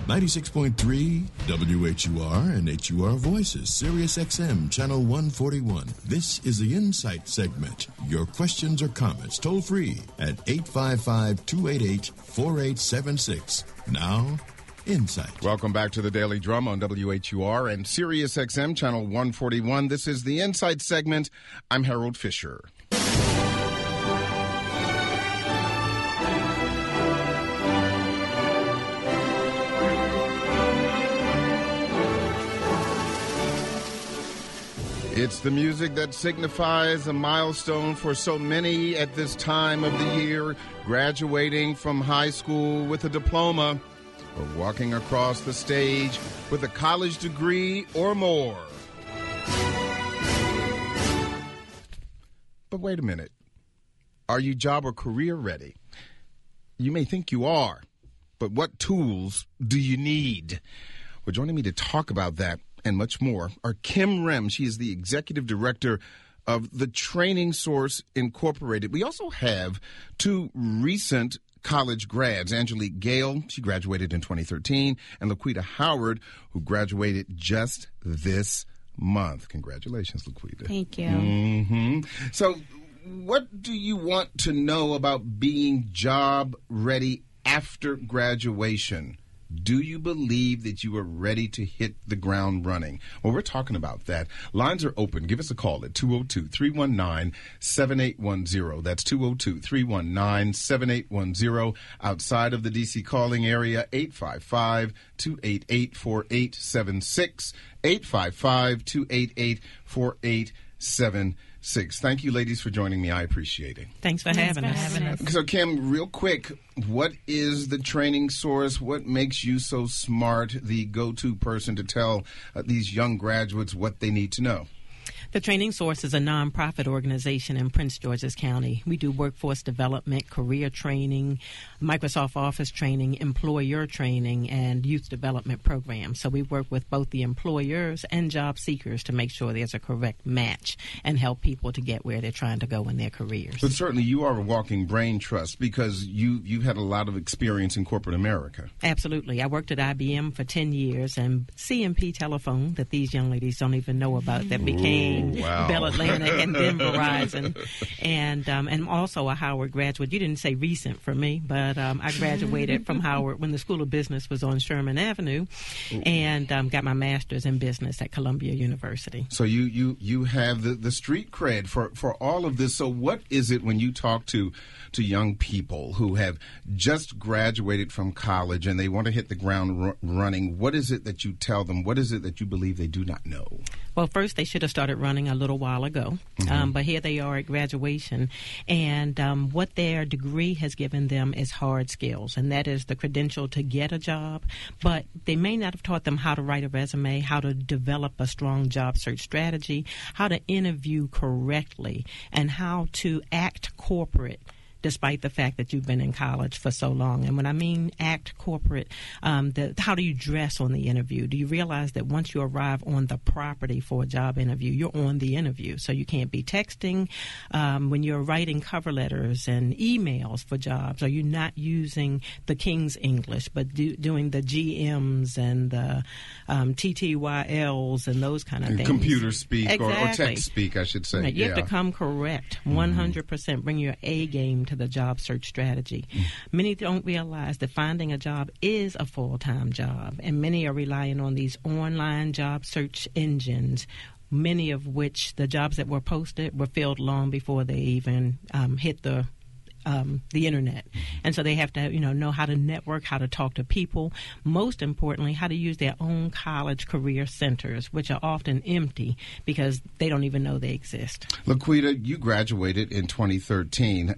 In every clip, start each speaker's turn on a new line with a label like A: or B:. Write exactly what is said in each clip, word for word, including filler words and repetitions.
A: ninety-six point three W H U R and H U R Voices, Sirius X M, Channel one forty-one. This is the Insight segment. Your questions or comments toll free at eight five five, two eight eight, four eight seven six. Now, Insight.
B: Welcome back to the Daily Drum on W H U R and Sirius X M, Channel one forty-one. This is the Insight segment. I'm Harold Fisher. It's the music that signifies a milestone for so many at this time of the year, graduating from high school with a diploma or walking across the stage with a college degree or more. But wait a minute. Are you job or career ready? You may think you are, but what tools do you need? Well, joining me to talk about that and much more are Kim Rem. She is the executive director of the Training Source Incorporated. We also have two recent college grads, Angelique Gale, she graduated in twenty thirteen, and Laquita Howard, who graduated just this month. Congratulations, Laquita.
C: Thank you.
B: Mm-hmm. So what do you want to know about being job ready after graduation? Do you believe that you are ready to hit the ground running? Well, we're talking about that. Lines are open. Give us a call at two oh two, three one nine, seven eight one zero. That's two oh two, three one nine, seven eight one zero. Outside of the D C calling area, eight five five, two eight eight, four eight seven six. eight five five, two eight eight, four eight seven six. Thank you, ladies, for joining me. I appreciate it.
C: Thanks for
D: Thanks
C: having
D: for
C: us.
D: having us.
B: So, Kim, real quick, what is the Training Source? What makes you so smart, the go-to person to tell uh, these young graduates what they need to know?
C: The Training Source is a nonprofit organization in Prince George's County. We do workforce development, career training, Microsoft Office training, employer training, and youth development programs. So we work with both the employers and job seekers to make sure there's a correct match and help people to get where they're trying to go in their careers.
B: But certainly you are a walking brain trust because you, you've had a lot of experience in corporate America.
C: Absolutely. I worked at I B M for ten years, and C M P Telephone, that these young ladies don't even know about, that became
B: Ooh, wow.
C: Bell Atlantic and then Verizon, and um, and also a Howard graduate. You didn't say recent for me, but um, I graduated from Howard when the School of Business was on Sherman Avenue, and um, got my master's in business at Columbia University.
B: So you, you, you have the, the street cred for, for all of this. So what is it when you talk to, to young people who have just graduated from college and they want to hit the ground r- running, what is it that you tell them? What is it that you believe they do not know?
C: Well, first, they should have started running a little while ago, mm-hmm. um, but here they are at graduation, and um, what their degree has given them is hard skills, and that is the credential to get a job, but they may not have taught them how to write a resume, how to develop a strong job search strategy, how to interview correctly, and how to act corporate despite the fact that you've been in college for so long. And when I mean act corporate, um, the, how do you dress on the interview? Do you realize that once you arrive on the property for a job interview, you're on the interview? So you can't be texting. Um, when you're writing cover letters and emails for jobs, are you not using the King's English, but do, doing the G Ms and the um, T T Y Ls and those kind of
B: and
C: things?
B: Computer speak
C: exactly.
B: or, or text speak, I should say.
C: Right. You
B: yeah.
C: have to come correct, one hundred percent. Mm-hmm. Bring your A game to the job search strategy. Mm. Many don't realize that finding a job is a full-time job, and many are relying on these online job search engines, many of which the jobs that were posted were filled long before they even um, hit the Um, the internet. And so they have to, you know, know how to network, how to talk to people. Most importantly, how to use their own college career centers, which are often empty because they don't even know they exist.
B: Laquita, you graduated in twenty thirteen.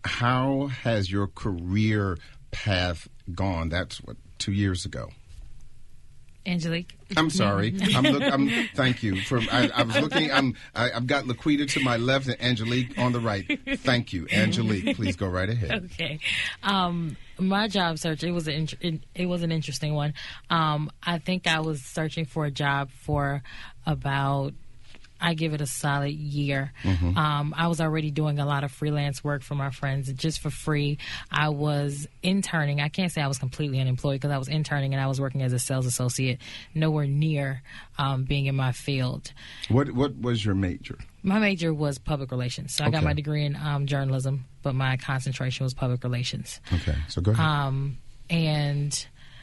B: How has your career path gone? That's what, two years ago.
D: Angelique.
B: I'm sorry. I'm, look, I'm thank you for. I, I was looking. I'm. I, I've got Laquita to my left and Angelique on the right. Thank you, Angelique. Please go right ahead.
D: Okay. Um, my job search. It was an it, it was an interesting one. Um, I think I was searching for a job for about I give it a solid year.
B: Mm-hmm.
D: Um, I was already doing a lot of freelance work for my friends just for free. I was interning. I can't say I was completely unemployed because I was interning and I was working as a sales associate, nowhere near um, being in my field.
B: What What was your major?
D: My major was public relations. So I got
B: Okay.
D: my degree in um, journalism, but my concentration was public relations.
B: Okay, so go ahead.
D: Um, and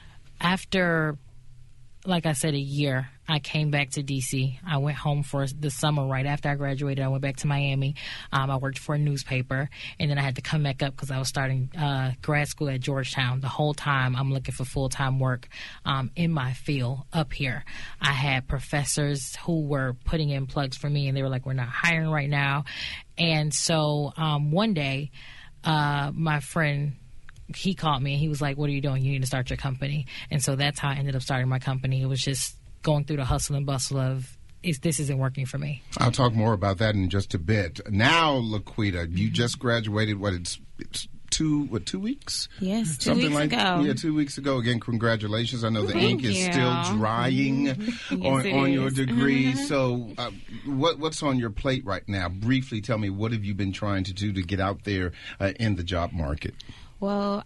D: after, like I said, a year, I came back to D C. I went home for the summer right after I graduated. I went back to Miami. Um, I worked for a newspaper, and then I had to come back up because I was starting uh, grad school at Georgetown. The whole time, I'm looking for full-time work um, in my field up here. I had professors who were putting in plugs for me, and they were like, we're not hiring right now. And so um, one day, uh, my friend, he called me, and he was like, what are you doing? You need to start your company. And so that's how I ended up starting my company. It was just going through the hustle and bustle of, is this isn't working for me.
B: I'll talk more about that in just a bit. Now, Laquita, you just graduated, what, it's, it's two, what, two weeks?
E: Yes, two
B: Something
E: weeks
B: like,
E: ago.
B: Yeah, two weeks ago. Again, congratulations. I know the
E: Thank
B: ink is
E: you.
B: still drying
E: Yes,
B: on,
E: it
B: on your
E: is.
B: degree. So uh, what, what's on your plate right now? Briefly tell me, what have you been trying to do to get out there uh, in the job market?
E: Well,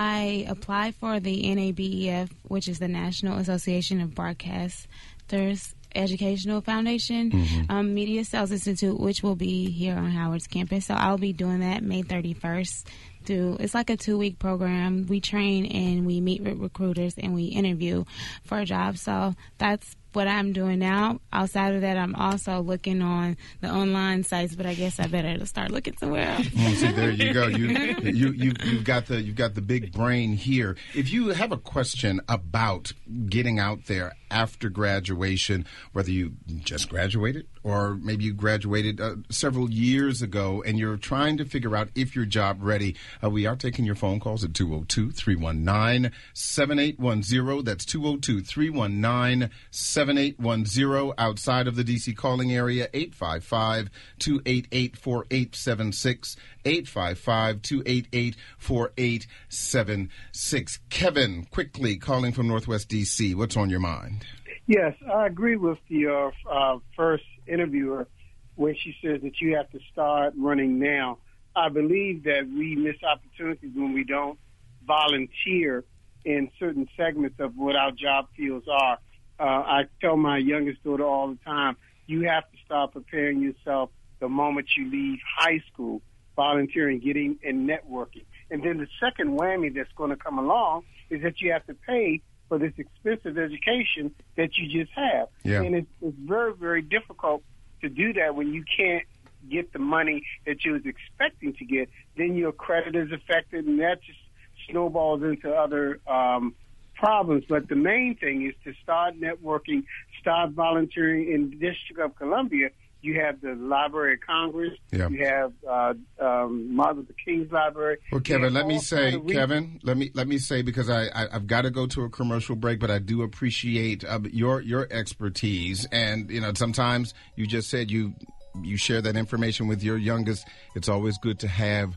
E: I applied for the N A B E F, which is the National Association of Broadcasters Educational Foundation,
B: Mm-hmm.
E: um, Media Sales Institute, which will be here on Howard's campus. So I'll be doing that May thirty-first. Through, it's like a two-week program. We train and we meet with recruiters and we interview for a job. So that's what I'm doing now. Outside of that, I'm also looking on the online sites, but I guess I better start looking somewhere else.
B: Mm, see, there you go. You, you, you, you've got the, you've got the big brain here. If you have a question about getting out there after graduation, whether you just graduated or maybe you graduated uh, several years ago and you're trying to figure out if you're job ready, uh, we are taking your phone calls at two oh two, three one nine, seven eight one zero. That's two oh two, three one nine, seven eight one zero. Outside of the D C calling area, eight five five, two eight eight, four eight seven six, eight five five, two eight eight, four eight seven six. Kevin, quickly calling from Northwest D C. What's on your mind?
F: Yes, I agree with your uh, first interviewer when she says that you have to start running now. I believe that we miss opportunities when we don't volunteer in certain segments of what our job fields are. Uh, I tell my youngest daughter all the time, you have to start preparing yourself the moment you leave high school, volunteering, getting and networking. And then the second whammy that's going to come along is that you have to pay for this expensive education that you just have.
B: Yeah.
F: And it's, it's very, very difficult to do that when you can't get the money that you was expecting to get. Then your credit is affected, and that just snowballs into other um, problems. But the main thing is to start networking, start volunteering. In the District of Columbia, you have the Library of Congress.
B: Yeah.
F: You have uh, um, Martin Luther King's Library.
B: Well,
F: You
B: Kevin,
F: have
B: let me
F: all
B: say,
F: kind of re-
B: Kevin, let me let me say because I, I I've got to go to a commercial break, but I do appreciate uh, your your expertise, and you know sometimes you just said you you share that information with your youngest. It's always good to have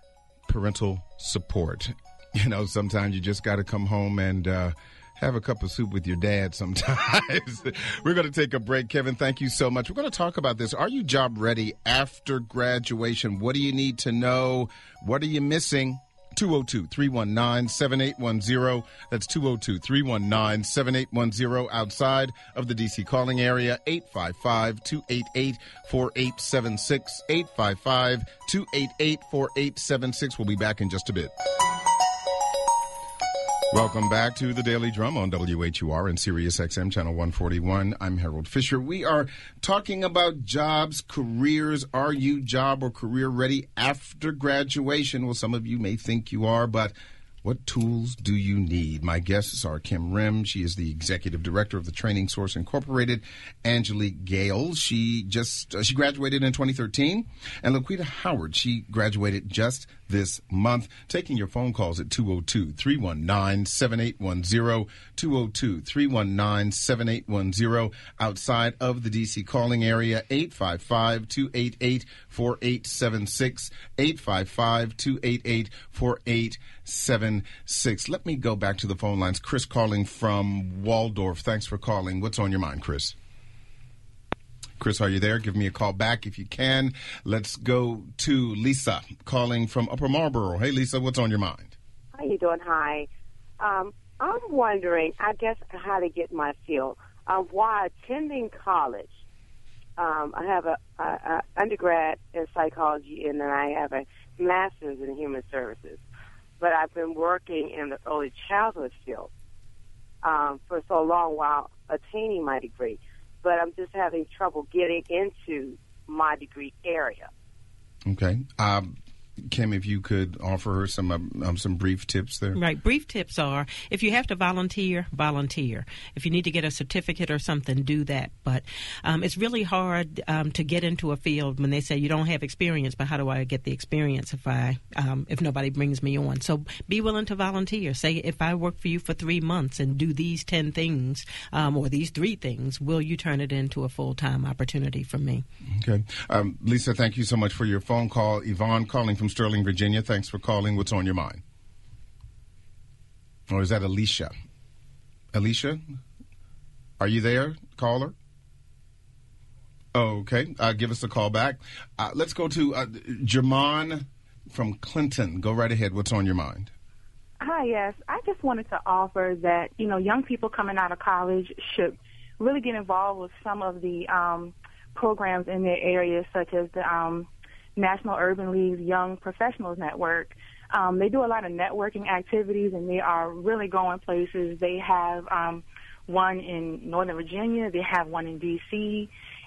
B: parental support. You know, sometimes you just got to come home and uh, have a cup of soup with your dad sometimes. We're going to take a break. Kevin, thank you so much. We're going to talk about this. Are you job ready after graduation? What do you need to know? What are you missing? two oh two, three one nine, seven eight one zero. That's two oh two, three one nine, seven eight one zero. Outside of the D C calling area, eight five five, two eight eight, four eight seven six, eight five five, two eight eight, four eight seven six. We'll be back in just a bit. Welcome back to the Daily Drum on W H U R and Sirius X M Channel one forty-one. I'm Harold Fisher. We are talking about jobs, careers. Are you job or career ready after graduation? Well, some of you may think you are, but what tools do you need? My guests are Kim Rim. She is the executive director of the Training Source Incorporated. Angelique Gale. She just uh, she graduated in twenty thirteen. And Laquita Howard. She graduated just this month. Taking your phone calls at two oh two, three one nine, seven eight one zero, two oh two, three one nine, seven eight one zero. Outside of the D C calling area, eight five five, two eight eight, four eight seven six, eight five five, two eight eight, four eight seven six. Let me go back to the phone lines. Chris calling from Waldorf. Thanks for calling. What's on your mind, Chris? Chris, are you there? Give me a call back if you can. Let's go to Lisa, calling from Upper Marlboro. Hey, Lisa, what's on your mind?
G: How you doing? Hi. Um, I'm wondering, I guess, how to get my field. Um, while attending college, um, I have a, a, a undergrad in psychology, and then I have a master's in human services. But I've been working in the early childhood field um, for so long while attaining my degree. But I'm just having trouble getting into my degree area.
B: Okay. Um, Kim, if you could offer her some um, um, some brief tips there.
C: Right. Brief tips are, if you have to volunteer, volunteer. If you need to get a certificate or something, do that. But um, it's really hard um, to get into a field when they say you don't have experience, but how do I get the experience if I um, if nobody brings me on? So be willing to volunteer. Say, if I work for you for three months and do these ten things um, or these three things, will you turn it into a full-time opportunity for me?
B: Okay. Um, Lisa, thank you so much for your phone call. Yvonne calling from Sterling, Virginia. Thanks for calling. What's on your mind? Or is that Alicia? Alicia? Are you there, caller? Okay. Uh, give us a call back. Uh, let's go to uh, Jermon from Clinton. Go right ahead. What's on your mind?
H: Hi, yes. I just wanted to offer that, you know, young people coming out of college should really get involved with some of the um, programs in their area, such as the um, National Urban League's Young Professionals Network. Um, they do a lot of networking activities, and they are really going places. They have um, one in Northern Virginia. They have one in D C,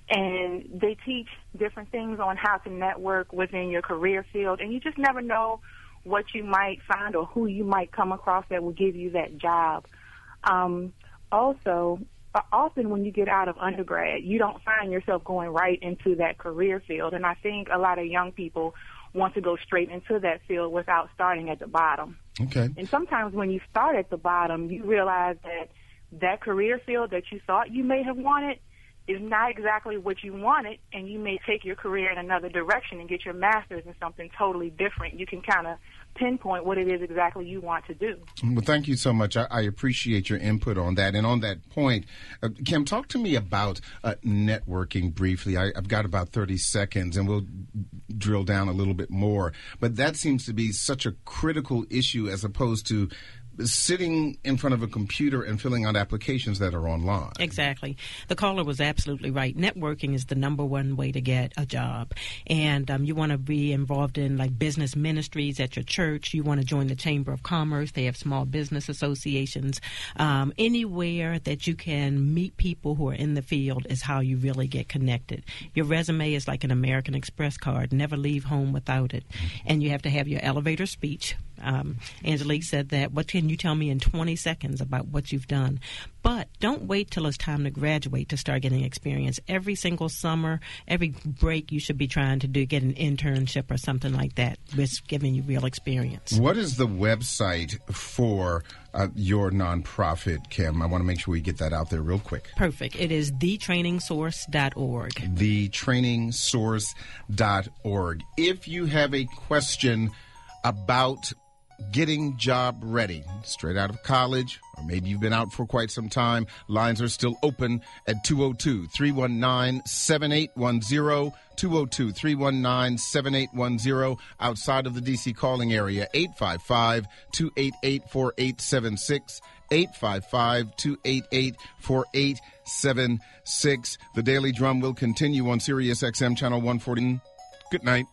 H: and they teach different things on how to network within your career field, and you just never know what you might find or who you might come across that will give you that job. Um, also, often when you get out of undergrad, you don't find yourself going right into that career field. And I think a lot of young people want to go straight into that field without starting at the bottom.
B: Okay.
H: And sometimes when you start at the bottom, you realize that that career field that you thought you may have wanted is not exactly what you wanted, and you may take your career in another direction and get your master's in something totally different. You can kind of pinpoint what it is exactly you want to do.
B: Well, thank you so much. I, I appreciate your input on that. And on that point, uh, Kim, talk to me about uh, networking briefly. I, I've got about thirty seconds, and we'll drill down a little bit more. But that seems to be such a critical issue as opposed to sitting in front of a computer and filling out applications that are online.
C: Exactly. The caller was absolutely right. Networking is the number one way to get a job. And um, you want to be involved in like business ministries at your church. You want to join the Chamber of Commerce. They have small business associations. Um, anywhere that you can meet people who are in the field is how you really get connected. Your resume is like an American Express card. Never leave home without it. And you have to have your elevator speech. Um, Angelique said that, what can you tell me in twenty seconds about what you've done? But don't wait till it's time to graduate to start getting experience. Every single summer, every break, you should be trying to do get an internship or something like that, which giving you real experience.
B: What is the website for uh, your nonprofit, Kim? I want to make sure we get that out there real quick.
C: Perfect. It is the training source dot org.
B: the training source dot org. If you have a question about getting job ready, straight out of college, or maybe you've been out for quite some time, lines are still open at two oh two, three one nine, seven eight one zero, two oh two, three one nine, seven eight one zero. Outside of the D C calling area, eight five five, two eight eight, four eight seven six, eight five five, two eight eight, four eight seven six. The Daily Drum will continue on Sirius X M Channel one forty. Good night.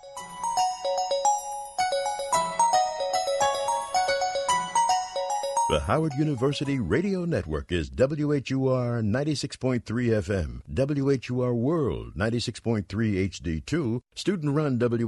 A: The Howard University Radio Network is W H U R ninety-six point three F M, W H U R World ninety-six point three H D two, student-run W